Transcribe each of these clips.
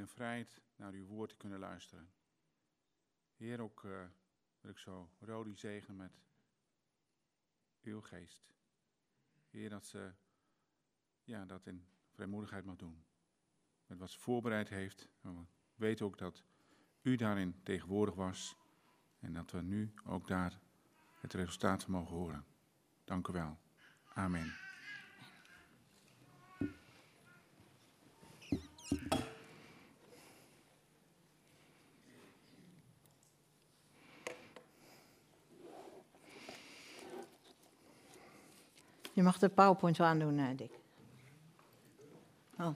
in vrijheid naar uw woord te kunnen luisteren. Heer, ook wil ik zo Rodi zegenen met uw geest. Heer, dat ze dat in vrijmoedigheid mag doen. Met wat ze voorbereid heeft. We weten ook dat u daarin tegenwoordig was. En dat we nu ook daar het resultaat van mogen horen. Dank u wel. Amen. Je mag de PowerPoint wel aandoen, Dick. Oh.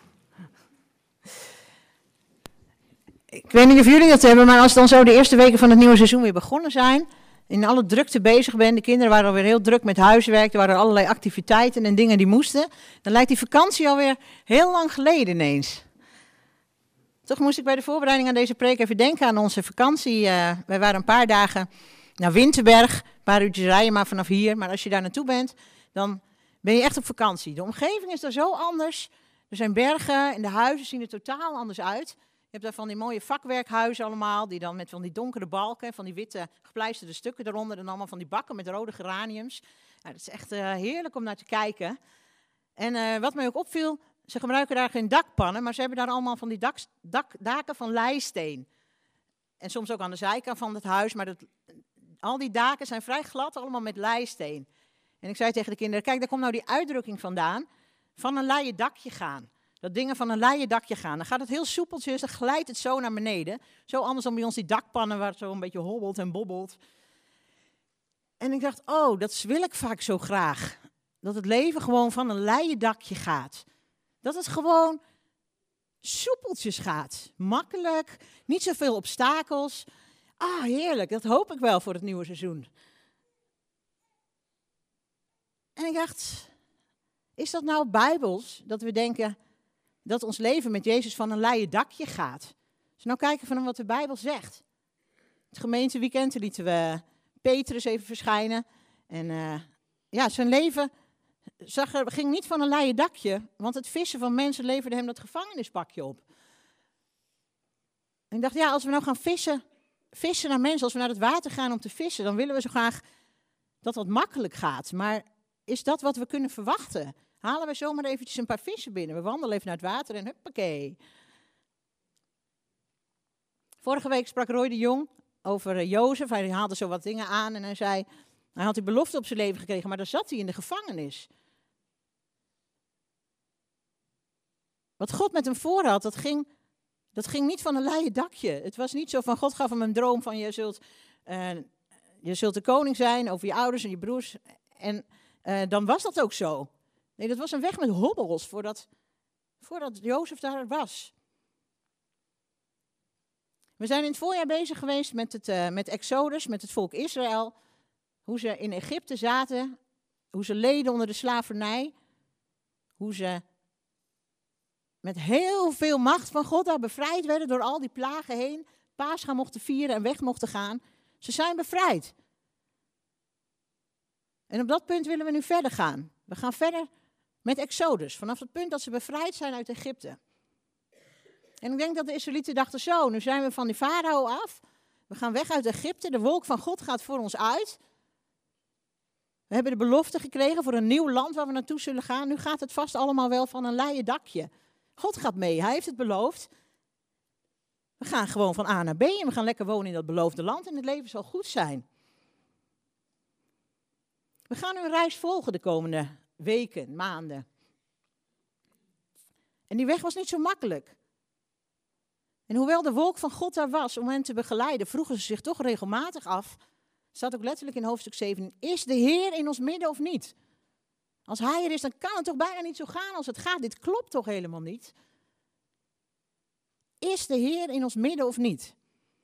Ik weet niet of jullie dat hebben, maar als dan zo de eerste weken van het nieuwe seizoen weer begonnen zijn, in alle drukte bezig ben, de kinderen waren alweer heel druk met huiswerk, er waren allerlei activiteiten en dingen die moesten, dan lijkt die vakantie alweer heel lang geleden ineens. Toch moest ik bij de voorbereiding aan deze preek even denken aan onze vakantie. Wij waren een paar dagen naar Winterberg, een paar uurtjes rijden maar vanaf hier, maar als je daar naartoe bent, dan ben je echt op vakantie. De omgeving is daar zo anders. Er zijn bergen en de huizen zien er totaal anders uit. Je hebt daar van die mooie vakwerkhuizen allemaal, die dan met van die donkere balken, van die witte gepleisterde stukken eronder en allemaal van die bakken met rode geraniums. Nou, dat is echt heerlijk om naar te kijken. En wat mij ook opviel, ze gebruiken daar geen dakpannen, maar ze hebben daar allemaal van die daken van leisteen. En soms ook aan de zijkant van het huis, maar al die daken zijn vrij glad, allemaal met leisteen. En ik zei tegen de kinderen, kijk, daar komt nou die uitdrukking vandaan, van een leien dakje gaan. Dat dingen van een leien dakje gaan. Dan gaat het heel soepeltjes, dan glijdt het zo naar beneden. Zo anders dan bij ons die dakpannen waar het zo een beetje hobbelt en bobbelt. En ik dacht, oh, dat wil ik vaak zo graag. Dat het leven gewoon van een leien dakje gaat. Dat het gewoon soepeltjes gaat. Makkelijk, niet zoveel obstakels. Ah, heerlijk, dat hoop ik wel voor het nieuwe seizoen. En ik dacht, is dat nou bijbels, dat we denken dat ons leven met Jezus van een leien dakje gaat? Als we nou kijken van wat de Bijbel zegt. Het gemeenteweekend lieten we Petrus even verschijnen. En zijn leven ging niet van een leien dakje, want het vissen van mensen leverde hem dat gevangenispakje op. En ik dacht, als we nou gaan vissen naar mensen, als we naar het water gaan om te vissen, dan willen we zo graag dat dat makkelijk gaat. Maar is dat wat we kunnen verwachten? Halen we zomaar eventjes een paar vissen binnen? We wandelen even naar het water en huppakee. Vorige week sprak Roy de Jong over Jozef. Hij haalde zo wat dingen aan en hij zei, hij had die belofte op zijn leven gekregen, maar dan zat hij in de gevangenis. Wat God met hem voor had, dat ging niet van een leien dakje. Het was niet zo van, God gaf hem een droom van je zult de koning zijn over je ouders en je broers. En dan was dat ook zo. Nee, dat was een weg met hobbels voordat Jozef daar was. We zijn in het voorjaar bezig geweest met Exodus, met het volk Israël. Hoe ze in Egypte zaten, hoe ze leden onder de slavernij. Hoe ze met heel veel macht van God daar bevrijd werden door al die plagen heen. Pascha mochten vieren en weg mochten gaan. Ze zijn bevrijd. En op dat punt willen we nu verder gaan. We gaan verder met Exodus, vanaf het punt dat ze bevrijd zijn uit Egypte. En ik denk dat de Israëlieten dachten zo, nu zijn we van die farao af. We gaan weg uit Egypte, de wolk van God gaat voor ons uit. We hebben de belofte gekregen voor een nieuw land waar we naartoe zullen gaan. Nu gaat het vast allemaal wel van een leien dakje. God gaat mee, hij heeft het beloofd. We gaan gewoon van A naar B en we gaan lekker wonen in dat beloofde land en het leven zal goed zijn. We gaan nu een reis volgen de komende weken, maanden. En die weg was niet zo makkelijk. En hoewel de wolk van God daar was om hen te begeleiden, vroegen ze zich toch regelmatig af, staat ook letterlijk in hoofdstuk 7, is de Heer in ons midden of niet? Als hij er is, dan kan het toch bijna niet zo gaan als het gaat. Dit klopt toch helemaal niet? Is de Heer in ons midden of niet?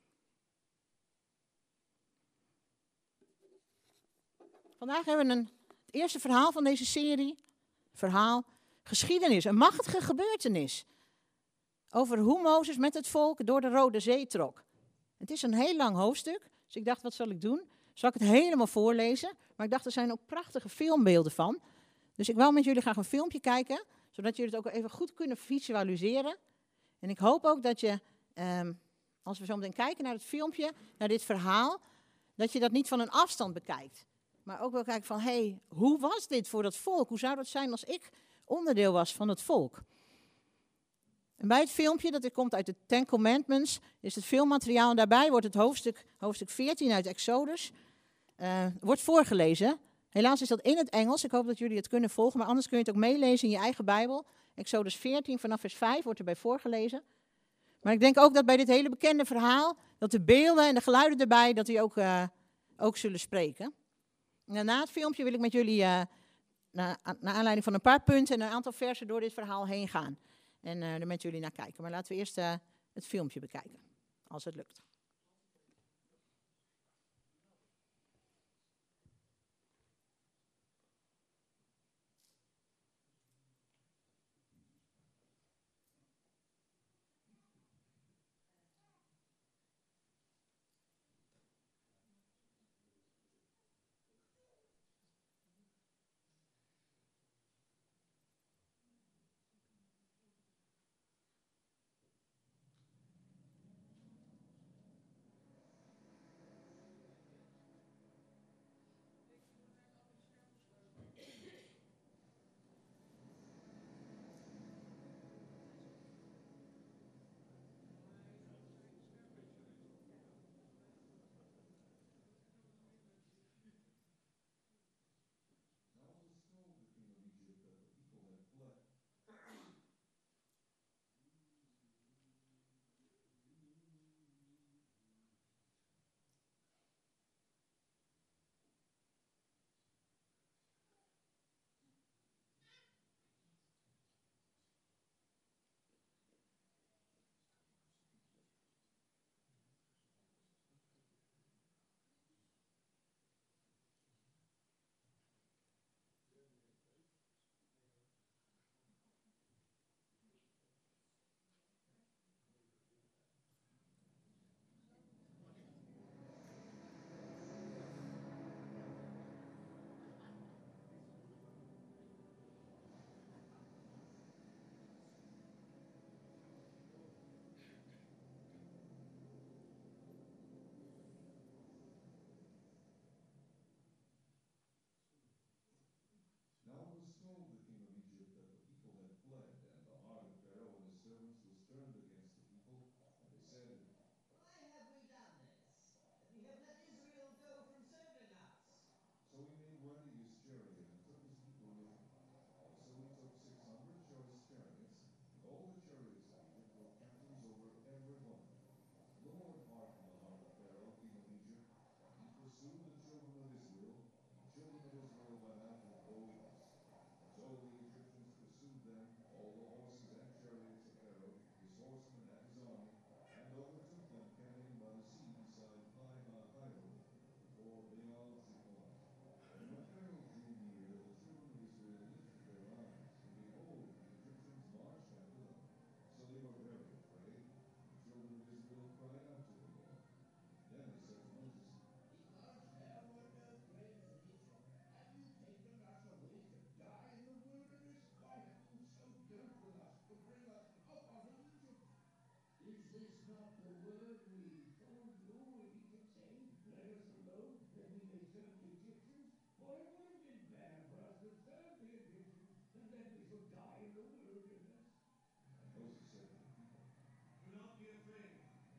Vandaag hebben we het eerste verhaal van deze serie. Verhaal geschiedenis, een machtige gebeurtenis. Over hoe Mozes met het volk door de Rode Zee trok. Het is een heel lang hoofdstuk, dus ik dacht, wat zal ik doen? Zal ik het helemaal voorlezen? Maar ik dacht, er zijn ook prachtige filmbeelden van. Dus ik wil met jullie graag een filmpje kijken, zodat jullie het ook even goed kunnen visualiseren. En ik hoop ook dat je, als we zo meteen kijken naar het filmpje, naar dit verhaal, dat je dat niet van een afstand bekijkt. Maar ook wel kijken van, hé, hoe was dit voor dat volk? Hoe zou dat zijn als ik onderdeel was van het volk? En bij het filmpje, dat komt uit de Ten Commandments, is het filmmateriaal. En daarbij wordt het hoofdstuk 14 uit Exodus, wordt voorgelezen. Helaas is dat in het Engels. Ik hoop dat jullie het kunnen volgen, maar anders kun je het ook meelezen in je eigen Bijbel. Exodus 14 vanaf vers 5 wordt erbij voorgelezen. Maar ik denk ook dat bij dit hele bekende verhaal, dat de beelden en de geluiden erbij, dat die ook zullen spreken. En na het filmpje wil ik met jullie, naar aanleiding van een paar punten en een aantal versen door dit verhaal heen gaan. En er met jullie naar kijken. Maar laten we eerst het filmpje bekijken, als het lukt. Now it was told the king of Egypt that the people had fled, and the heart of Pharaoh and his servants was turned against the people, and they said, "Why have we done this, that we have let Israel go from serving us?" So he made ready his chariot and took his people with him. Also he took 600 choice chariots, and all the chariots of Egypt were captains over every one of them. And the Lord hardened the heart of Pharaoh, king of Egypt, and he pursued the children of Israel, and the children of Israel went out with boldness. So the Egyptians pursued them, all the horses and chariots of Pharaoh, his horsemen and his army, and overtook them camping by the sea beside Pi-hahiroth, before Baal-Zefon. And when Pharaoh drew near, the children of Israel lifted their eyes, and behold, the Egyptians marched after them. So they were very afraid, and the children of Israel cried out to the Lord. Then they said to Moses, "Because thou art afraid of Egypt, have you taken us away to die in the wilderness? Why have you so dealt with us to bring us up out of Egypt? Is this not the word we told you in Egypt, saying, Let us alone, that we may serve the Egyptians? For it would have been better for us to serve the Egyptians than that we should die in the wilderness." and Moses said to the people, Do not be afraid.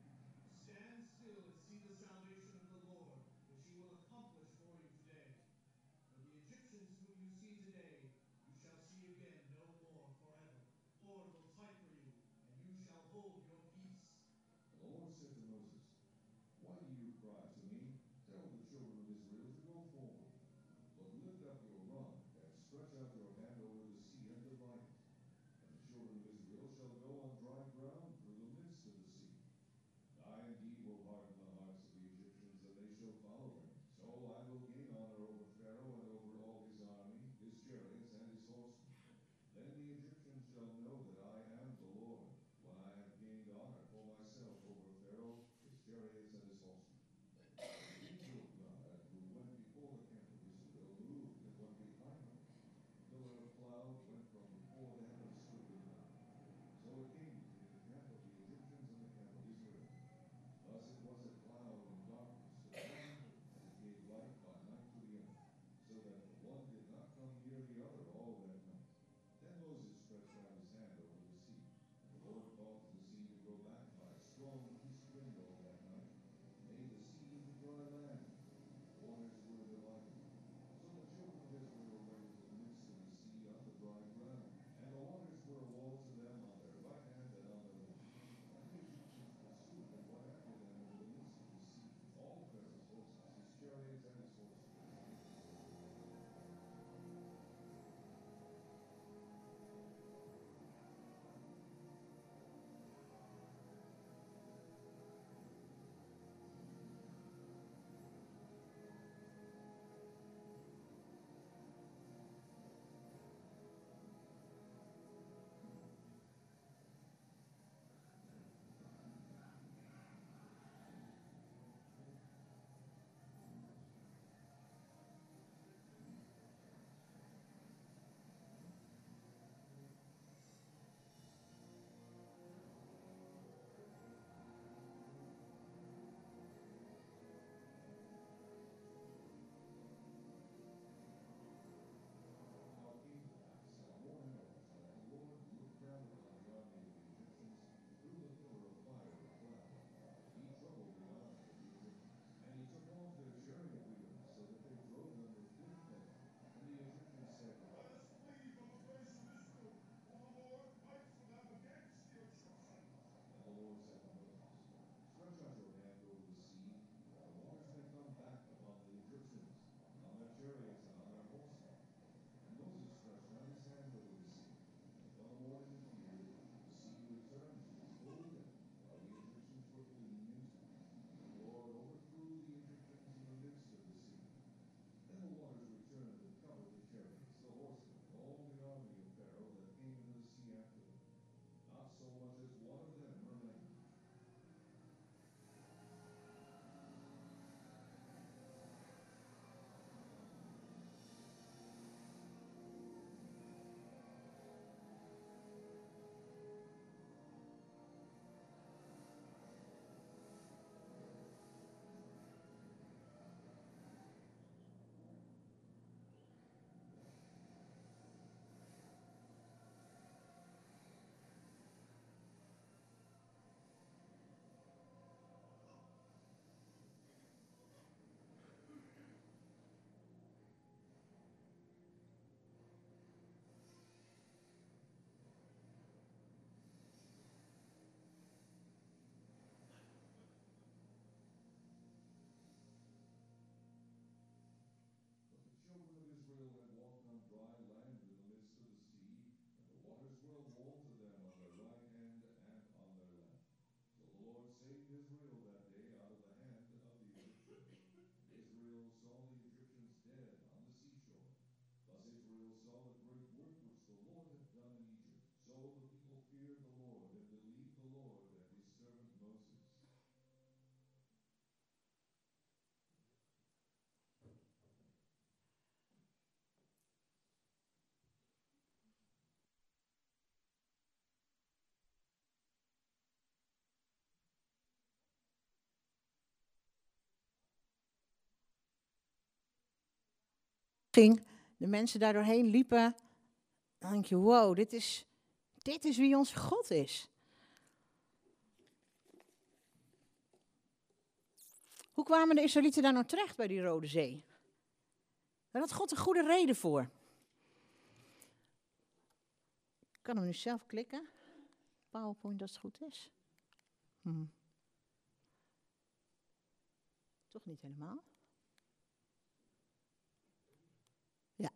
Stand still and see the salvation of the Lord, which he will accomplish for you today. For the Egyptians whom you see today, you shall see again no more forever. The Lord will fight for you, and you shall hold your peace. And the Lord said to Moses, Why do you cry to me? Tell the children of Israel to go forward. But lift up your rod, and stretch out your hand over the sea, and divide it. And the children of Israel shall go on dry ground through the midst of the sea. And I indeed will harden the hearts of the Egyptians, and they shall follow them. So I will gain honor over Pharaoh and over all his army, his chariots, and his horsemen. Then the Egyptians shall know that I am the Lord, when I have gained honor for myself over Pharaoh, his chariots, and his horsemen. And the angel of God, who went before the camp of Israel, moved and went behind them. A pillar of ging, de mensen daar doorheen liepen, dan denk je, wow, dit is wie onze God is. Hoe kwamen de Israëlieten daar nou terecht bij die Rode Zee? Daar had God een goede reden voor. Ik kan hem nu zelf klikken. PowerPoint als het goed is. Toch niet helemaal. Ja.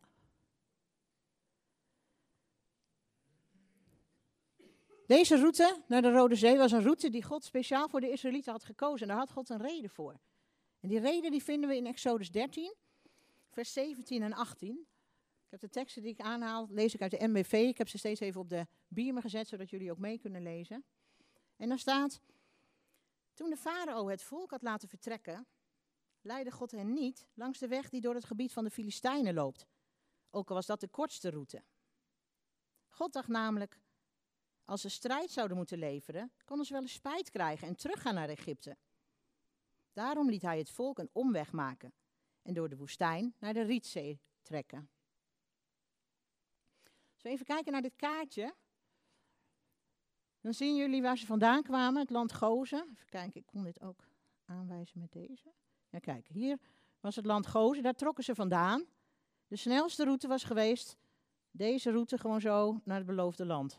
Deze route naar de Rode Zee was een route die God speciaal voor de Israëlieten had gekozen. En daar had God een reden voor. En die reden die vinden we in Exodus 13, vers 17 en 18. Ik heb de teksten die ik aanhaal, lees ik uit de MBV. Ik heb ze steeds even op de biermer gezet, zodat jullie ook mee kunnen lezen. En dan staat, toen de farao het volk had laten vertrekken, leidde God hen niet langs de weg die door het gebied van de Filistijnen loopt. Ook al was dat de kortste route. God dacht namelijk, als ze strijd zouden moeten leveren, konden ze wel eens spijt krijgen en teruggaan naar Egypte. Daarom liet hij het volk een omweg maken en door de woestijn naar de Rietzee trekken. Als we even kijken naar dit kaartje, dan zien jullie waar ze vandaan kwamen, het land Gozen. Even kijken, ik kon dit ook aanwijzen met deze. Ja, kijk, hier was het land Gozen, daar trokken ze vandaan. De snelste route was geweest, deze route gewoon zo naar het beloofde land.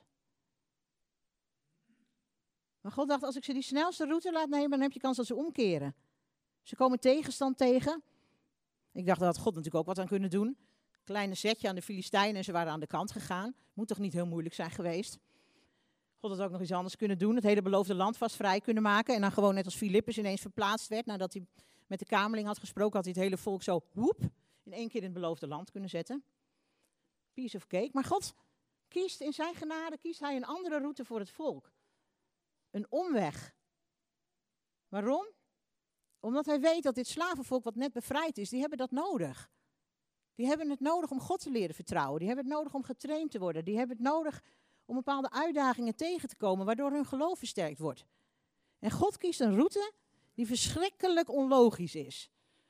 Maar God dacht, als ik ze die snelste route laat nemen, dan heb je kans dat ze omkeren. Ze komen tegenstand tegen. Ik dacht, daar had God natuurlijk ook wat aan kunnen doen. Kleine zetje aan de Filistijnen en ze waren aan de kant gegaan. Moet toch niet heel moeilijk zijn geweest. God had ook nog iets anders kunnen doen. Het hele beloofde land vast vrij kunnen maken. En dan gewoon net als Filippus ineens verplaatst werd. Nadat hij met de kamerling had gesproken, had hij het hele volk zo woep in één keer in het beloofde land kunnen zetten. Piece of cake. Maar God kiest in zijn genade, kiest hij een andere route voor het volk. Een omweg. Waarom? Omdat hij weet dat dit slavenvolk wat net bevrijd is, die hebben dat nodig. Die hebben het nodig om God te leren vertrouwen. Die hebben het nodig om getraind te worden. Die hebben het nodig om bepaalde uitdagingen tegen te komen, waardoor hun geloof versterkt wordt. En God kiest een route die verschrikkelijk onlogisch is.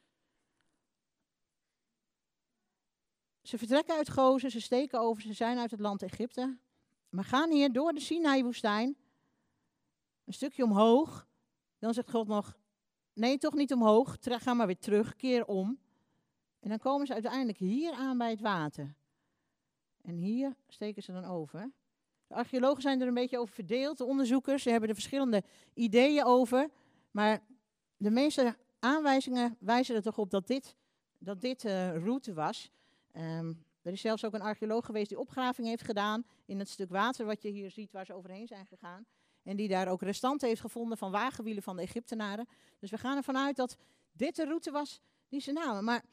Ze vertrekken uit Gozen, ze steken over, ze zijn uit het land Egypte. Maar gaan hier door de Sinaï-woestijn, een stukje omhoog. Dan zegt God nog, nee, toch niet omhoog, ga maar weer terug, keer om. En dan komen ze uiteindelijk hier aan bij het water. En hier steken ze dan over. De archeologen zijn er een beetje over verdeeld, de onderzoekers. Ze hebben er verschillende ideeën over. Maar de meeste aanwijzingen wijzen er toch op dat dit route was. Er is zelfs ook een archeoloog geweest die opgraving heeft gedaan in het stuk water wat je hier ziet waar ze overheen zijn gegaan. En die daar ook restanten heeft gevonden van wagenwielen van de Egyptenaren. Dus we gaan ervan uit dat dit de route was die ze namen. Maar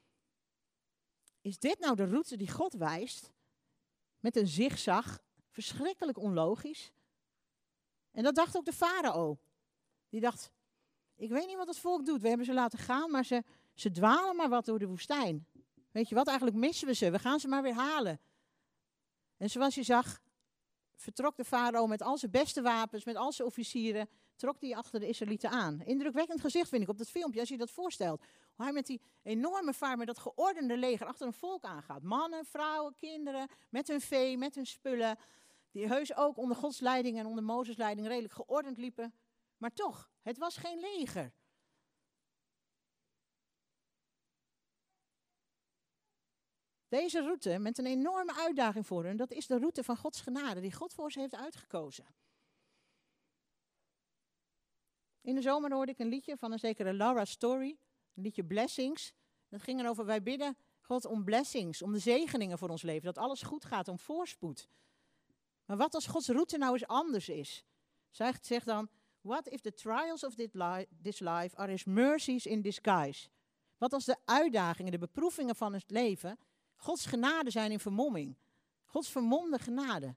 is dit nou de route die God wijst? Met een zigzag, verschrikkelijk onlogisch. En dat dacht ook de farao. Die dacht, ik weet niet wat het volk doet. We hebben ze laten gaan, maar ze dwalen maar wat door de woestijn. Weet je wat, eigenlijk missen we ze. We gaan ze maar weer halen. En zoals je zag, vertrok de farao met al zijn beste wapens, met al zijn officieren, trok hij achter de Israëlieten aan. Indrukwekkend gezicht vind ik op dat filmpje, als je dat voorstelt. Hoe hij met die enorme vaart, met dat geordende leger achter een volk aangaat. Mannen, vrouwen, kinderen, met hun vee, met hun spullen. Die heus ook onder Gods leiding en onder Mozes leiding redelijk geordend liepen. Maar toch, het was geen leger. Deze route, met een enorme uitdaging voor hen, dat is de route van Gods genade, die God voor ze heeft uitgekozen. In de zomer hoorde ik een liedje van een zekere Laura Story, een liedje Blessings. Dat ging erover, wij bidden God om blessings, om de zegeningen voor ons leven, dat alles goed gaat, om voorspoed. Maar wat als Gods route nou eens anders is? Zij zegt dan, what if the trials of this life are his mercies in disguise? Wat als de uitdagingen, de beproevingen van het leven Gods genade zijn in vermomming. Gods vermomde genade.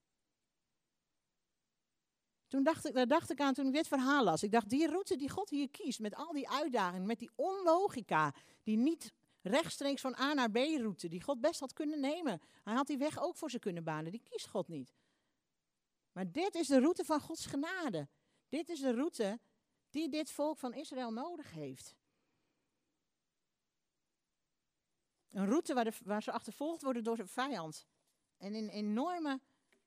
Daar dacht ik aan toen ik dit verhaal las. Ik dacht, die route die God hier kiest, met al die uitdagingen, met die onlogica, die niet rechtstreeks van A naar B route, die God best had kunnen nemen. Hij had die weg ook voor ze kunnen banen, die kiest God niet. Maar dit is de route van Gods genade. Dit is de route die dit volk van Israël nodig heeft. Een route waar ze achtervolgd worden door de vijand. En in enorme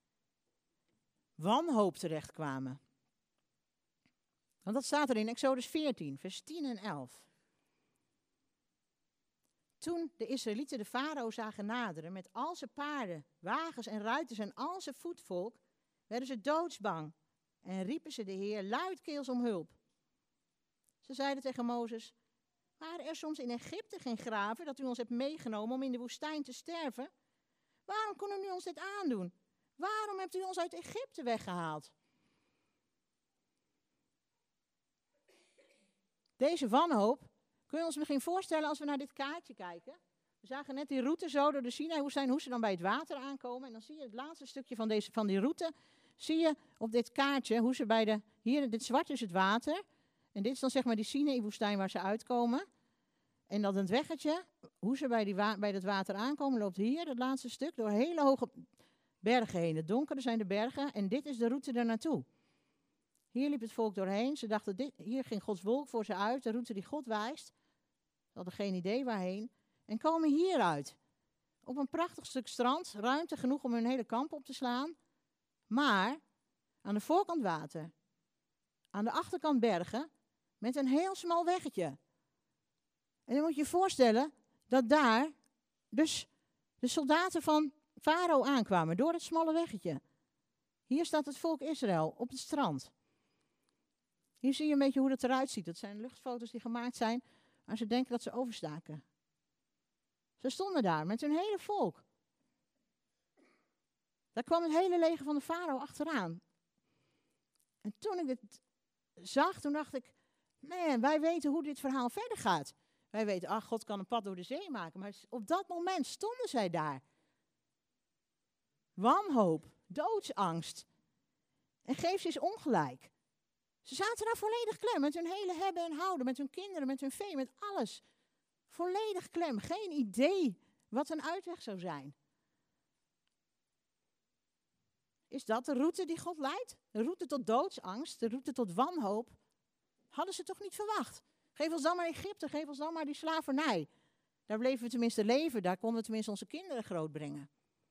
wanhoop terechtkwamen. Want dat staat er in Exodus 14, vers 10 en 11. Toen de Israëlieten de farao zagen naderen met al zijn paarden, wagens en ruiters en al zijn voetvolk, werden ze doodsbang en riepen ze de Heer luidkeels om hulp. Ze zeiden tegen Mozes: waren er soms in Egypte geen graven dat u ons hebt meegenomen om in de woestijn te sterven? Waarom kon u ons dit aandoen? Waarom hebt u ons uit Egypte weggehaald? Deze wanhoop kun je ons misschien voorstellen als we naar dit kaartje kijken. We zagen net die route zo door de Sinaï-woestijn, hoe ze dan bij het water aankomen. En dan zie je het laatste stukje van die route, zie je op dit kaartje hoe ze hier dit zwart is het water. En dit is dan zeg maar die Sinaï-woestijn waar ze uitkomen. En dan het weggetje, hoe ze bij dat water aankomen, loopt hier, het laatste stuk, door hele hoge bergen heen. Het donkere zijn de bergen en dit is de route er naartoe. Hier liep het volk doorheen. Ze dachten, hier ging Gods wolk voor ze uit, de route die God wijst. Ze hadden geen idee waarheen. En komen hieruit. Op een prachtig stuk strand, ruimte genoeg om hun hele kamp op te slaan. Maar aan de voorkant water. Aan de achterkant bergen, met een heel smal weggetje. En dan moet je je voorstellen dat daar dus de soldaten van Farao aankwamen door het smalle weggetje. Hier staat het volk Israël op het strand. Hier zie je een beetje hoe het eruit ziet. Dat zijn luchtfoto's die gemaakt zijn waar ze denken dat ze overstaken. Ze stonden daar met hun hele volk. Daar kwam het hele leger van de Farao achteraan. En toen ik dit zag, toen dacht ik, man, wij weten hoe dit verhaal verder gaat. Wij weten, God kan een pad door de zee maken. Maar op dat moment stonden zij daar. Wanhoop, doodsangst. En geef ze eens ongelijk. Ze zaten daar volledig klem, met hun hele hebben en houden, met hun kinderen, met hun vee, met alles. Volledig klem, geen idee wat een uitweg zou zijn. Is dat de route die God leidt? De route tot doodsangst, de route tot wanhoop? Hadden ze toch niet verwacht? Geef ons dan maar Egypte, geef ons dan maar die slavernij. Daar bleven we tenminste leven, daar konden we tenminste onze kinderen grootbrengen.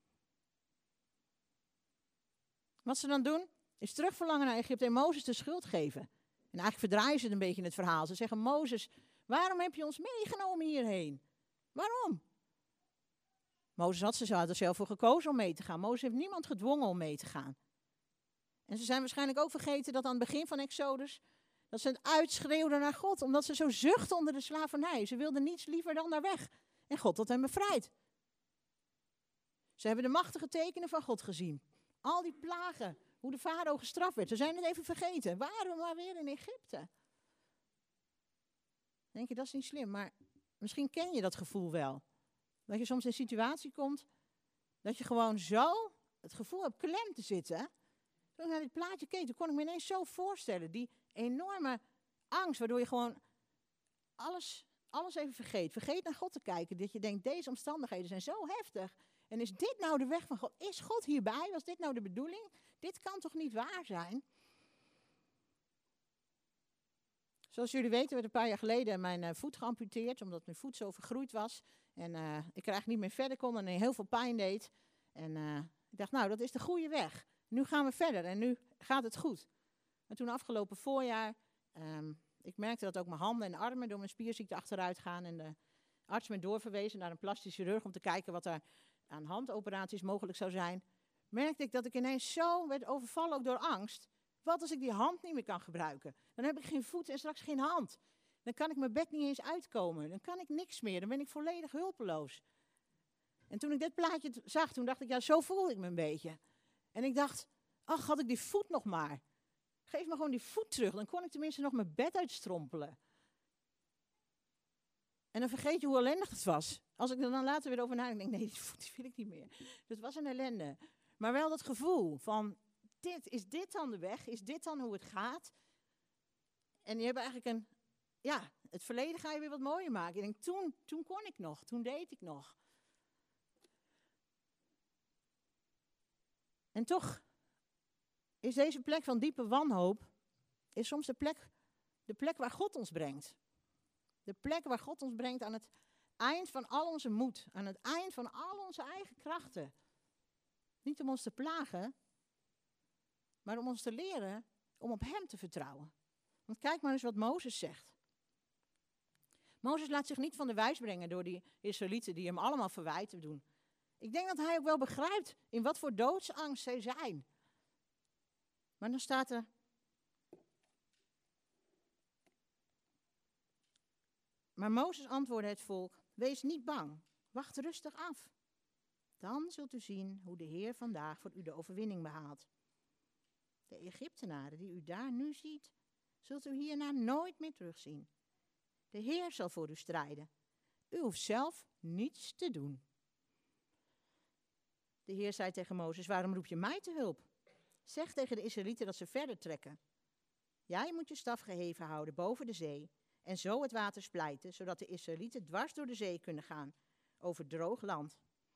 Wat ze dan doen, is terugverlangen naar Egypte en Mozes de schuld geven. En eigenlijk verdraaien ze het een beetje in het verhaal. Ze zeggen, Mozes, waarom heb je ons meegenomen hierheen? Waarom? Mozes had er zelf voor gekozen om mee te gaan. Mozes heeft niemand gedwongen om mee te gaan. En ze zijn waarschijnlijk ook vergeten dat aan het begin van Exodus, dat ze het uitschreeuwden naar God, omdat ze zo zuchtten onder de slavernij. Ze wilden niets liever dan daar weg. En God had hen bevrijd. Ze hebben de machtige tekenen van God gezien. Al die plagen, hoe de farao gestraft werd. Ze zijn het even vergeten. Waren we maar weer in Egypte? Denk je, dat is niet slim, maar misschien ken je dat gevoel wel. Dat je soms in een situatie komt, dat je gewoon zo het gevoel hebt klem te zitten. Toen ik naar dit plaatje keek, toen kon ik me ineens zo voorstellen. Die enorme angst, waardoor je gewoon alles even vergeet. Vergeet naar God te kijken. Dat je denkt, deze omstandigheden zijn zo heftig. En is dit nou de weg van God? Is God hierbij? Was dit nou de bedoeling? Dit kan toch niet waar zijn? Zoals jullie weten werd een paar jaar geleden mijn voet geamputeerd, omdat mijn voet zo vergroeid was. En ik er eigenlijk niet meer verder kon en heel veel pijn deed. En ik dacht, nou, dat is de goede weg. Nu gaan we verder en nu gaat het goed. En toen afgelopen voorjaar, ik merkte dat ook mijn handen en armen door mijn spierziekte achteruit gaan. En de arts me doorverwezen naar een plastisch chirurg om te kijken wat er aan handoperaties mogelijk zou zijn. Merkte ik dat ik ineens zo werd overvallen ook door angst. Wat als ik die hand niet meer kan gebruiken? Dan heb ik geen voet en straks geen hand. Dan kan ik mijn bed niet eens uitkomen. Dan kan ik niks meer. Dan ben ik volledig hulpeloos. En toen ik dit plaatje zag, toen dacht ik, ja, zo voelde ik me een beetje. En ik dacht, ach, had ik die voet nog maar. Geef me gewoon die voet terug. Dan kon ik tenminste nog mijn bed uitstrompelen. En dan vergeet je hoe ellendig het was. Als ik er dan later weer over nadenk, denk ik, nee, die voet die wil ik niet meer. Dat was een ellende. Maar wel dat gevoel van, is dit dan de weg? Is dit dan hoe het gaat? En je hebt eigenlijk het verleden ga je weer wat mooier maken. Je denkt, toen kon ik nog, toen deed ik nog. En toch is deze plek van diepe wanhoop, is soms de plek waar God ons brengt. De plek waar God ons brengt aan het eind van al onze moed, aan het eind van al onze eigen krachten. Niet om ons te plagen, maar om ons te leren om op hem te vertrouwen. Want kijk maar eens wat Mozes zegt. Mozes laat zich niet van de wijs brengen door die Israëlieten die hem allemaal verwijten doen. Ik denk dat hij ook wel begrijpt in wat voor doodsangst zij zijn. Maar dan staat er... Maar Mozes antwoordde het volk, wees niet bang, wacht rustig af. Dan zult u zien hoe de Heer vandaag voor u de overwinning behaalt. De Egyptenaren die u daar nu ziet, zult u hierna nooit meer terugzien. De Heer zal voor u strijden. U hoeft zelf niets te doen. De Heer zei tegen Mozes, waarom roep je mij te hulp? Zeg tegen de Israëlieten dat ze verder trekken. Jij moet je staf geheven houden boven de zee en zo het water splijten, zodat de Israëlieten dwars door de zee kunnen gaan, over droog land.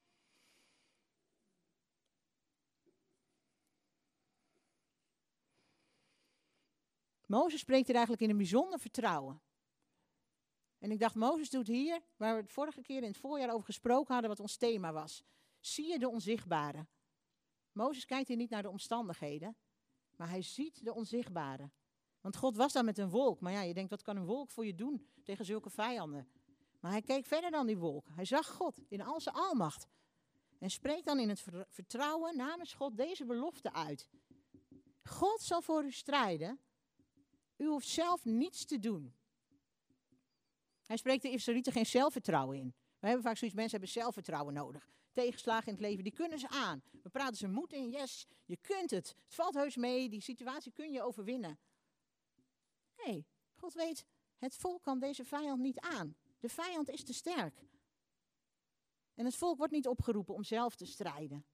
Mozes spreekt hier eigenlijk in een bijzonder vertrouwen. En ik dacht, Mozes doet hier, waar we het vorige keer in het voorjaar over gesproken hadden, wat ons thema was. Zie je de onzichtbare? Mozes kijkt hier niet naar de omstandigheden, maar hij ziet de onzichtbare. Want God was daar met een wolk. Maar ja, je denkt, wat kan een wolk voor je doen tegen zulke vijanden? Maar hij keek verder dan die wolk. Hij zag God in al zijn almacht. En spreekt dan in het vertrouwen namens God deze belofte uit. God zal voor u strijden. U hoeft zelf niets te doen. Hij spreekt de Israëlieten geen zelfvertrouwen in. We hebben vaak zoiets, mensen hebben zelfvertrouwen nodig. Tegenslagen in het leven, die kunnen ze aan. We praten ze moed in, yes, je kunt het. Het valt heus mee, die situatie kun je overwinnen. Nee, God weet, het volk kan deze vijand niet aan. De vijand is te sterk. En het volk wordt niet opgeroepen om zelf te strijden.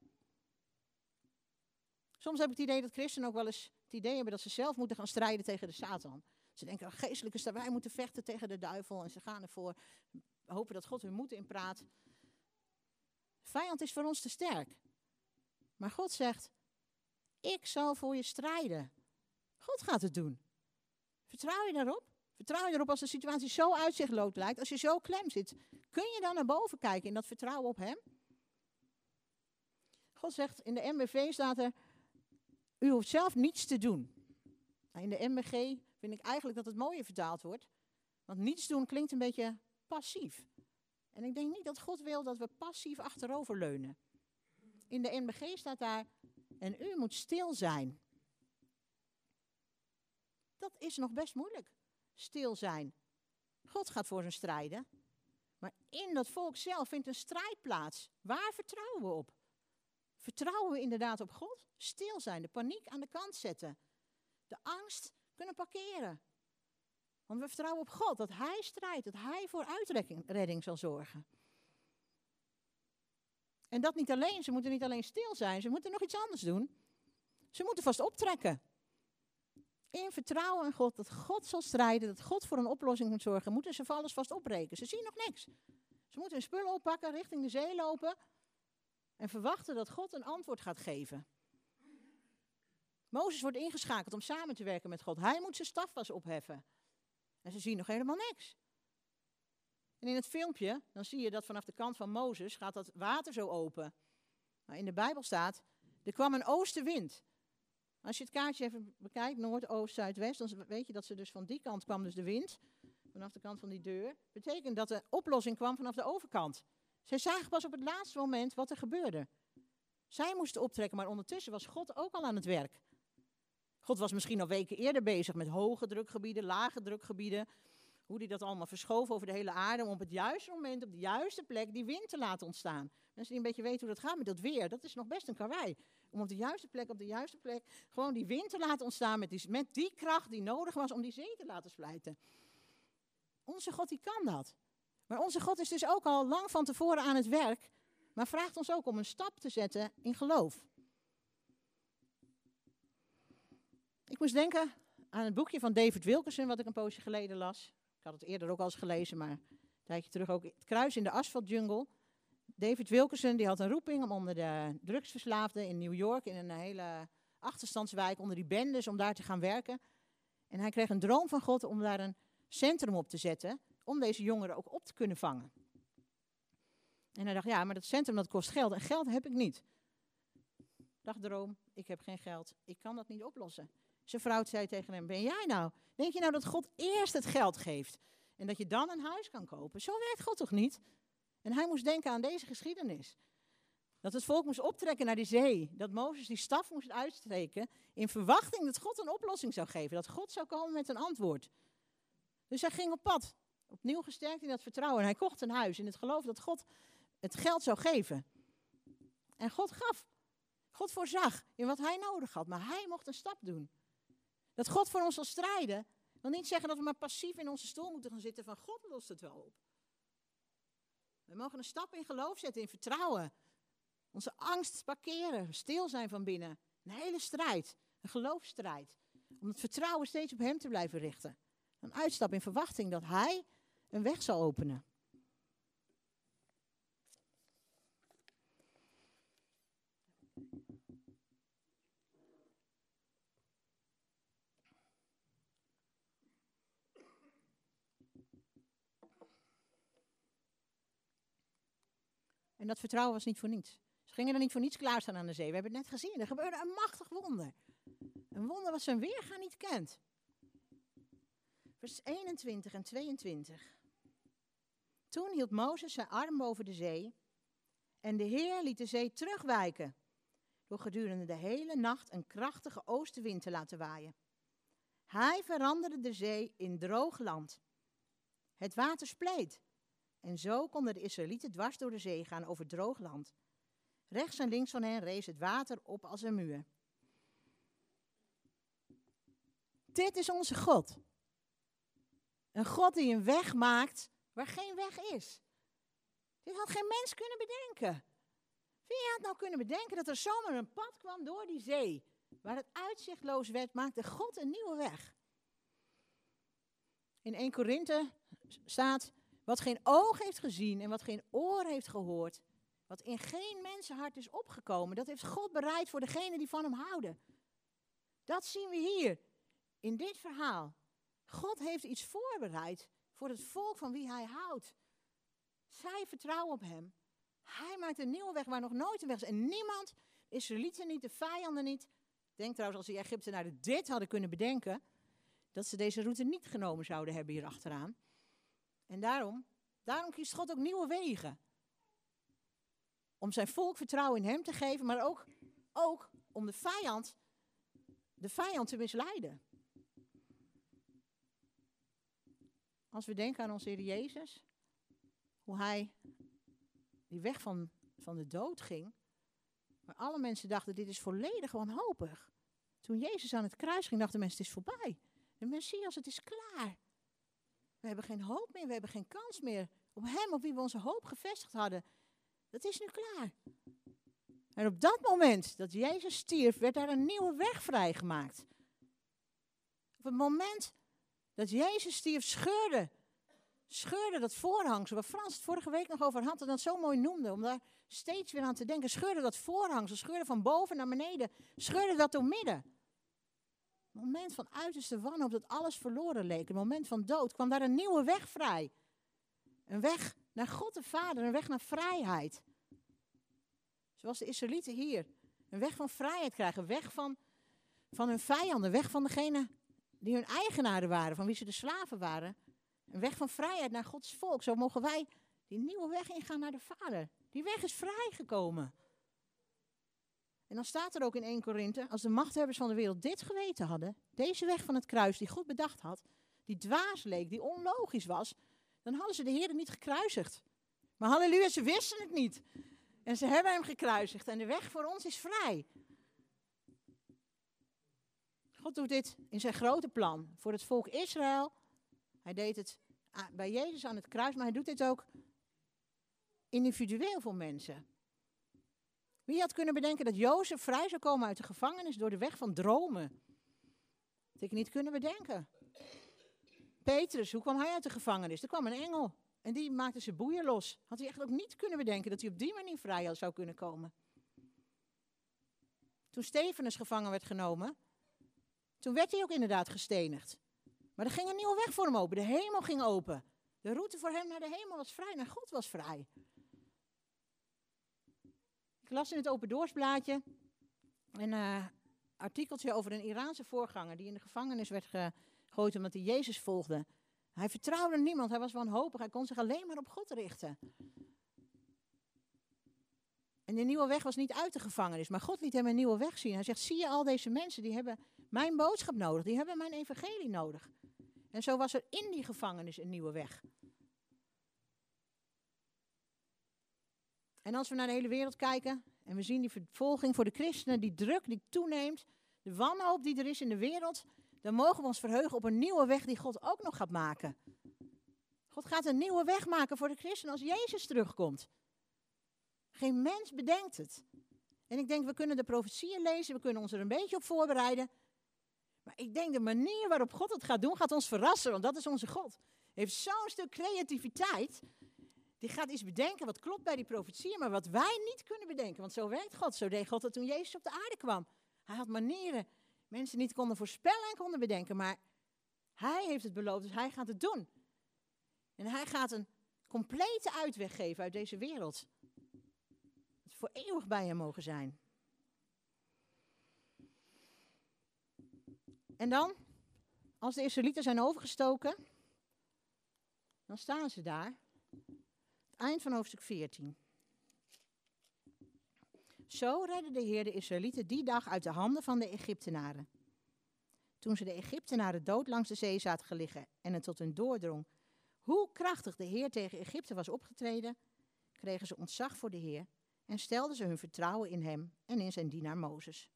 Soms heb ik het idee dat christenen ook wel eens het idee hebben dat ze zelf moeten gaan strijden tegen de Satan. Ze denken, geestelijke strijd, wij moeten vechten tegen de duivel. En ze gaan ervoor, hopen dat God hun moed inpraat. De vijand is voor ons te sterk. Maar God zegt, ik zal voor je strijden. God gaat het doen. Vertrouw je daarop? Vertrouw je erop als de situatie zo uitzichtloos lijkt, als je zo klem zit? Kun je dan naar boven kijken in dat vertrouwen op hem? God zegt, in de MBV staat er, u hoeft zelf niets te doen. In de MBG vind ik eigenlijk dat het mooier vertaald wordt. Want niets doen klinkt een beetje passief. En ik denk niet dat God wil dat we passief achteroverleunen. In de NBG staat daar, en u moet stil zijn. Dat is nog best moeilijk, stil zijn. God gaat voor zijn strijden. Maar in dat volk zelf vindt een strijd plaats. Waar vertrouwen we op? Vertrouwen we inderdaad op God? Stil zijn, de paniek aan de kant zetten. De angst kunnen parkeren. Want we vertrouwen op God, dat Hij strijdt, dat Hij voor uitredding zal zorgen. En dat niet alleen, ze moeten niet alleen stil zijn, ze moeten nog iets anders doen. Ze moeten vast optrekken. In vertrouwen in God, dat God zal strijden, dat God voor een oplossing moet zorgen, moeten ze alles vast opbreken. Ze zien nog niks. Ze moeten hun spullen oppakken, richting de zee lopen en verwachten dat God een antwoord gaat geven. Mozes wordt ingeschakeld om samen te werken met God. Hij moet zijn stafwas opheffen. En ze zien nog helemaal niks. En in het filmpje, dan zie je dat vanaf de kant van Mozes gaat dat water zo open. Maar in de Bijbel staat, er kwam een oostenwind. Als je het kaartje even bekijkt, noord, oost, zuidwest, dan weet je dat ze dus van die kant kwam dus de wind. Vanaf de kant van die deur. Betekent dat de oplossing kwam vanaf de overkant. Zij zagen pas op het laatste moment wat er gebeurde. Zij moesten optrekken, maar ondertussen was God ook al aan het werk. God was misschien al weken eerder bezig met hoge drukgebieden, lage drukgebieden. Hoe hij dat allemaal verschoof over de hele aarde om op het juiste moment, op de juiste plek, die wind te laten ontstaan. Mensen die een beetje weten hoe dat gaat met dat weer, dat is nog best een karwei. Om op de juiste plek, gewoon die wind te laten ontstaan met die kracht die nodig was om die zee te laten splijten. Onze God, die kan dat. Maar onze God is dus ook al lang van tevoren aan het werk, maar vraagt ons ook om een stap te zetten in geloof. Ik moest denken aan het boekje van David Wilkerson, wat ik een poosje geleden las. Ik had het eerder ook al eens gelezen, maar een tijdje terug ook. Het kruis in de asfaltjungle. David Wilkerson die had een roeping om onder de drugsverslaafden in New York, in een hele achterstandswijk, onder die bendes, om daar te gaan werken. En hij kreeg een droom van God om daar een centrum op te zetten, om deze jongeren ook op te kunnen vangen. En hij dacht, ja, maar dat centrum dat kost geld en geld heb ik niet. Dagdroom, ik heb geen geld, ik kan dat niet oplossen. Zijn vrouw zei tegen hem, ben jij nou? Denk je nou dat God eerst het geld geeft en dat je dan een huis kan kopen? Zo werkt God toch niet? En hij moest denken aan deze geschiedenis. Dat het volk moest optrekken naar die zee. Dat Mozes die staf moest uitsteken in verwachting dat God een oplossing zou geven. Dat God zou komen met een antwoord. Dus hij ging op pad. Opnieuw gesterkt in dat vertrouwen. En hij kocht een huis in het geloof dat God het geld zou geven. En God gaf. God voorzag in wat hij nodig had. Maar hij mocht een stap doen. Dat God voor ons zal strijden. Wil niet zeggen dat we maar passief in onze stoel moeten gaan zitten van God lost het wel op. We mogen een stap in geloof zetten, in vertrouwen. Onze angst parkeren, stil zijn van binnen. Een hele strijd, een geloofsstrijd. Om het vertrouwen steeds op hem te blijven richten. Een uitstap in verwachting dat hij een weg zal openen. En dat vertrouwen was niet voor niets. Ze gingen er niet voor niets klaarstaan aan de zee. We hebben het net gezien, er gebeurde een machtig wonder. Een wonder wat zijn weerga niet kent. Vers 21 en 22. Toen hield Mozes zijn arm boven de zee en de Heer liet de zee terugwijken door gedurende de hele nacht een krachtige oostenwind te laten waaien. Hij veranderde de zee in droog land. Het water spleet en zo konden de Israëlieten dwars door de zee gaan over droog land. Rechts en links van hen rees het water op als een muur. Dit is onze God. Een God die een weg maakt waar geen weg is. Dit had geen mens kunnen bedenken. Wie had nou kunnen bedenken dat er zomaar een pad kwam door die zee? Waar het uitzichtloos werd, maakte God een nieuwe weg. In 1 Korinthe staat, wat geen oog heeft gezien en wat geen oor heeft gehoord, wat in geen mensenhart is opgekomen, dat heeft God bereid voor degenen die van hem houden. Dat zien we hier, in dit verhaal. God heeft iets voorbereid voor het volk van wie hij houdt. Zij vertrouwen op hem. Hij maakt een nieuwe weg waar nog nooit een weg is. En niemand, de Israëlieten niet, de vijanden niet. Ik denk trouwens, als de Egyptenaren dit hadden kunnen bedenken, dat ze deze route niet genomen zouden hebben hier achteraan. En daarom kiest God ook nieuwe wegen. Om zijn volk vertrouwen in hem te geven, maar ook om de vijand te misleiden. Als we denken aan onze Heer Jezus, hoe hij die weg van de dood ging, waar alle mensen dachten, dit is volledig wanhopig. Toen Jezus aan het kruis ging, dachten mensen, het is voorbij. De Messias, het is klaar. We hebben geen hoop meer, we hebben geen kans meer op hem, op wie we onze hoop gevestigd hadden. Dat is nu klaar. En op dat moment dat Jezus stierf, werd daar een nieuwe weg vrijgemaakt. Op het moment dat Jezus stierf, scheurde dat voorhangsel, waar Frans het vorige week nog over had en dat zo mooi noemde, om daar steeds weer aan te denken, scheurde dat voorhangsel, scheurde van boven naar beneden, scheurde dat door midden. Het moment van uiterste wanhoop dat alles verloren leek, het moment van dood, kwam daar een nieuwe weg vrij. Een weg naar God de Vader, een weg naar vrijheid. Zoals de Israëlieten hier, een weg van vrijheid krijgen, een weg van hun vijanden, een weg van degene die hun eigenaren waren, van wie ze de slaven waren. Een weg van vrijheid naar Gods volk. Zo mogen wij die nieuwe weg ingaan naar de Vader. Die weg is vrijgekomen. En dan staat er ook in 1 Korinthe, als de machthebbers van de wereld dit geweten hadden, deze weg van het kruis die God bedacht had, die dwaas leek, die onlogisch was, dan hadden ze de Heer niet gekruisigd. Maar halleluja, ze wisten het niet. En ze hebben hem gekruisigd en de weg voor ons is vrij. God doet dit in zijn grote plan voor het volk Israël. Hij deed het bij Jezus aan het kruis, maar hij doet dit ook individueel voor mensen. Wie had kunnen bedenken dat Jozef vrij zou komen uit de gevangenis door de weg van dromen? Dat ik niet kunnen bedenken. Petrus, hoe kwam hij uit de gevangenis? Er kwam een engel en die maakte zijn boeien los. Had hij echt ook niet kunnen bedenken dat hij op die manier vrij zou kunnen komen. Toen Stefanus gevangen werd genomen, toen werd hij ook inderdaad gestenigd. Maar er ging een nieuwe weg voor hem open. De hemel ging open. De route voor hem naar de hemel was vrij, naar God was vrij. Ik las in het Open Doorsblaadje een artikeltje over een Iraanse voorganger die in de gevangenis werd gegooid omdat hij Jezus volgde. Hij vertrouwde niemand, hij was wanhopig, hij kon zich alleen maar op God richten. En de nieuwe weg was niet uit de gevangenis, maar God liet hem een nieuwe weg zien. Hij zegt, zie je al deze mensen, die hebben mijn boodschap nodig, die hebben mijn evangelie nodig. En zo was er in die gevangenis een nieuwe weg. En als we naar de hele wereld kijken en we zien die vervolging voor de christenen, die druk die toeneemt, de wanhoop die er is in de wereld, dan mogen we ons verheugen op een nieuwe weg die God ook nog gaat maken. God gaat een nieuwe weg maken voor de christenen als Jezus terugkomt. Geen mens bedenkt het. En ik denk, we kunnen de profetieën lezen, we kunnen ons er een beetje op voorbereiden. Maar ik denk, de manier waarop God het gaat doen, gaat ons verrassen, want dat is onze God. Hij heeft zo'n stuk creativiteit. Die gaat iets bedenken wat klopt bij die profetieën, maar wat wij niet kunnen bedenken. Want zo werkt God. Zo deed God het toen Jezus op de aarde kwam. Hij had manieren, mensen niet konden voorspellen en konden bedenken. Maar hij heeft het beloofd, dus hij gaat het doen. En hij gaat een complete uitweg geven uit deze wereld. Dat we voor eeuwig bij hem mogen zijn. En dan, als de Israëlieten zijn overgestoken, dan staan ze daar. Eind van hoofdstuk 14. Zo redde de Heer de Israëlieten die dag uit de handen van de Egyptenaren. Toen ze de Egyptenaren dood langs de zee zaten liggen en het tot hun doordrong hoe krachtig de Heer tegen Egypte was opgetreden, kregen ze ontzag voor de Heer en stelden ze hun vertrouwen in hem en in zijn dienaar Mozes.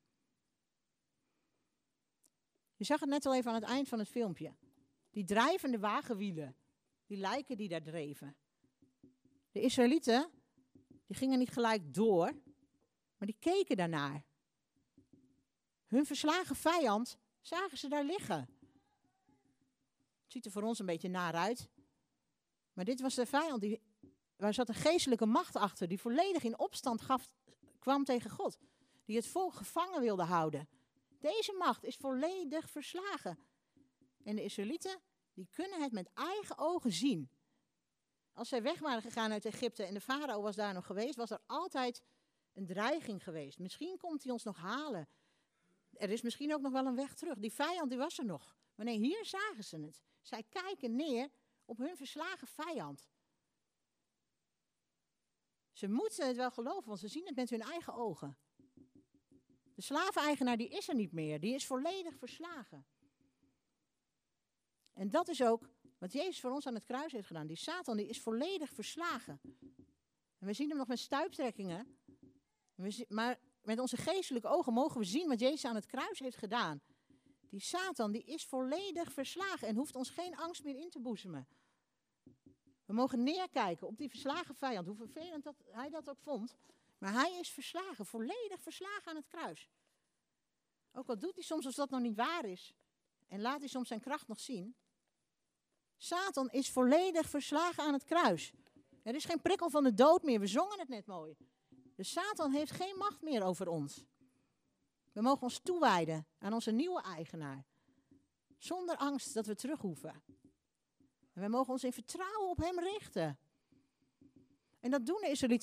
Je zag het net al even aan het eind van het filmpje. Die drijvende wagenwielen, die lijken die daar dreven. De Israëlieten, die gingen niet gelijk door, maar die keken daarnaar. Hun verslagen vijand zagen ze daar liggen. Het ziet er voor ons een beetje naar uit. Maar dit was de vijand, waar zat een geestelijke macht achter, die volledig in opstand kwam tegen God. Die het volk gevangen wilde houden. Deze macht is volledig verslagen. En de Israëlieten, die kunnen het met eigen ogen zien. Als zij weg waren gegaan uit Egypte en de farao was daar nog geweest, was er altijd een dreiging geweest. Misschien komt hij ons nog halen. Er is misschien ook nog wel een weg terug. Die vijand die was er nog. Maar nee, hier zagen ze het. Zij kijken neer op hun verslagen vijand. Ze moeten het wel geloven, want ze zien het met hun eigen ogen. De slaveneigenaar die is er niet meer. Die is volledig verslagen. En dat is ook wat Jezus voor ons aan het kruis heeft gedaan. Die Satan die is volledig verslagen. En we zien hem nog met stuiptrekkingen. Maar met onze geestelijke ogen mogen we zien wat Jezus aan het kruis heeft gedaan. Die Satan die is volledig verslagen en hoeft ons geen angst meer in te boezemen. We mogen neerkijken op die verslagen vijand, hoe vervelend dat hij dat ook vond. Maar hij is verslagen, volledig verslagen aan het kruis. Ook al doet hij soms als dat nog niet waar is. En laat hij soms zijn kracht nog zien. Satan is volledig verslagen aan het kruis. Er is geen prikkel van de dood meer, we zongen het net mooi. De Satan heeft geen macht meer over ons. We mogen ons toewijden aan onze nieuwe eigenaar. Zonder angst dat we terug hoeven. En we mogen ons in vertrouwen op hem richten. En dat doen de Israëlieten